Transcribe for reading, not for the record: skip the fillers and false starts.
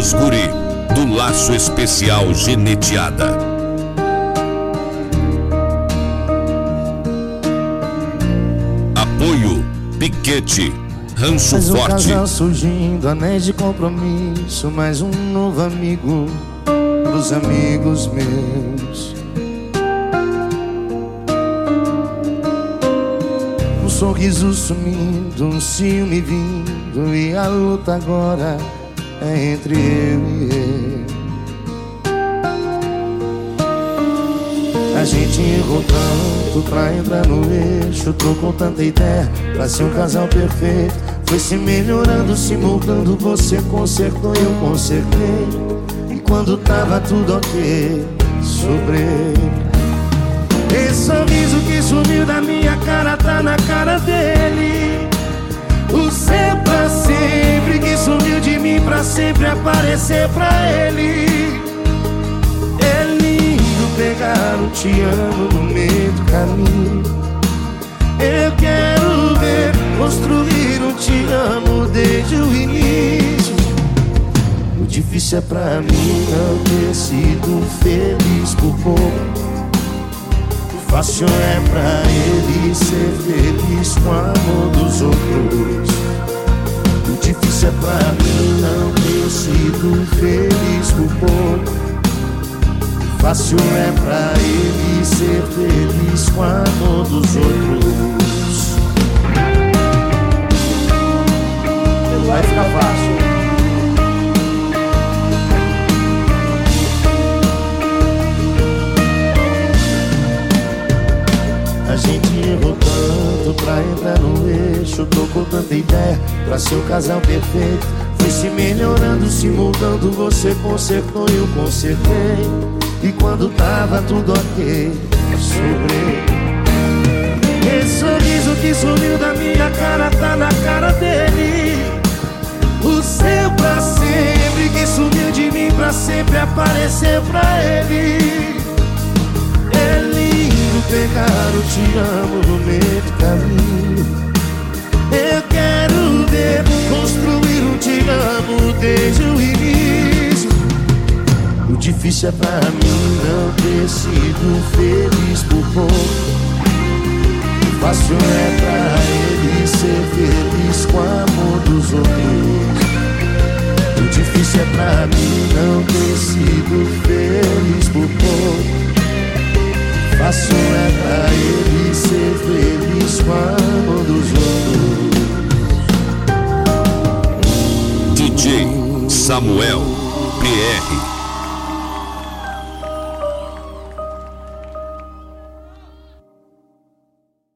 Voz Guri, do Laço Especial Geneteada. Apoio Piquete, Rancho Mais um Forte. casal surgindo, anéis de compromisso, mais um novo amigo dos amigos meus. Um sorriso sumindo, um ciúme vindo, e a luta agora é entre eu e ele. A gente errou tanto pra entrar no eixo, trocou tanta ideia pra ser um casal perfeito. Foi se melhorando, se moldando, você consertou, eu consertei. E quando tava tudo ok, sobrei. Esse sorriso que sumiu da minha cara tá na cara dele. O seu pra sempre que sumiu de mim pra sempre aparecer pra ele. É lindo pegar um te amo no meio do caminho. Eu quero ver construir um te amo desde o início. O difícil é pra mim não ter sido feliz por pouco. O fácil é pra ele ser feliz com o amor dos outros. O difícil é pra mim não ter sido feliz por pouco. O fácil é pra ele ser feliz com o amor dos outros. Vai ficar fácil. A gente errou tanto pra entrar no eixo, trocou tanta ideia pra ser um casal perfeito. Foi se melhorando, se mudando, você consertou e eu consertei. E quando tava tudo ok, sobrei. Esse sorriso que sumiu da minha cara tá na cara dele. O seu pra sempre que sumiu de mim pra sempre aparecer pra ele. É lindo pegar o te amo no meio do caminho. Eu quero ver construir um te amo desde o início. O difícil é pra mim não ter sido feliz por pouco. O fácil é pra ele ser feliz com o amor dos outros. O difícil é pra mim não ter sido feliz por pouco. Fácil é pra ele ser feliz com o amor dos outros. DJ Samuel PR